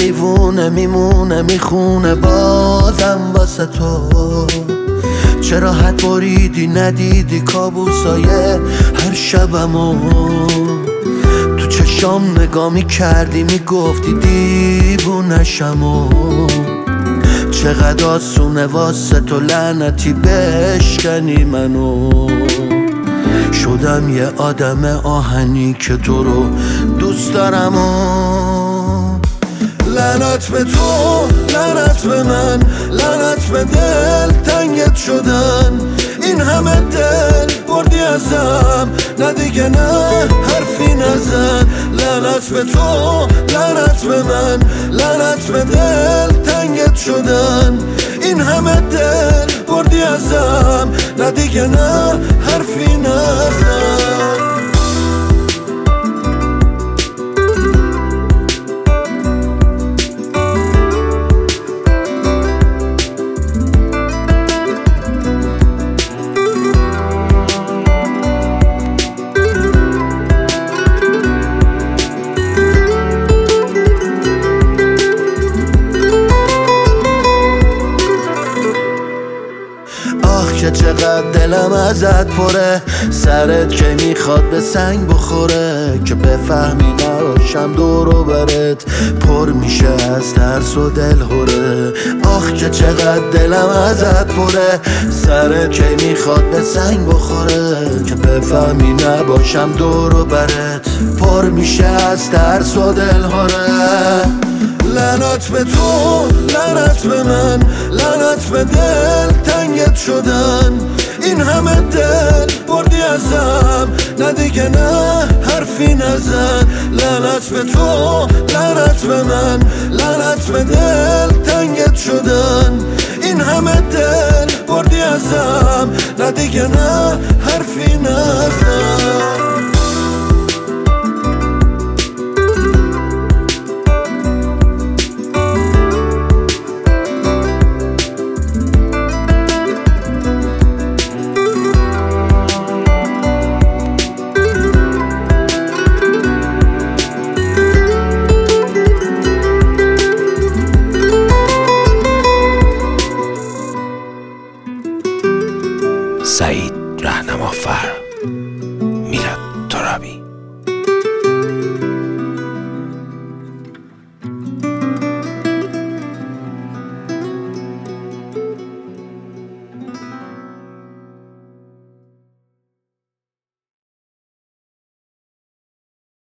دیوونه میمونه میخونه بازم واسه تو. چه راحت بریدی ندیدی کابوسای هر شبمو، تو چشام نگاه میکردی میگفتی دیوونشمو. چقدر آسونه واسه تو لعنتی بشکنی منو. شدم یه آدم آهنی که تو رو دوست دارم لعنت به تو، لعنت به من، لعنت به دل تنگت شدن. این همه دل بردی ازم، نه دیگه نه حرفی نزن. لعنت به تو، لعنت به من، لعنت به دل تنگت شدن. این همه دل بردی ازم، نه دیگه نه حرفی نزن. که چقدر دلم ازت پره، سرت که میخواد به سنگ بخوره. که بفهمی نباشم دورو برت پر میشه از ترس و دلهوره. آخ که چقدر دلم ازت پره، سرت که میخواد به سنگ بخوره. که بفهمی نباشم دورو برت پر میشه از ترس و دلهوره. لعنت به تو، لعنت به من، لعنت به دل تنگت شدن. این همه دل بردی ازم، نه دیگه نه حرفی نزن. لعنت به تو، لعنت به من، لعنت به دل تنگت شدن. این همه دل بردی ازم، نه دیگه نه حرفی نزن.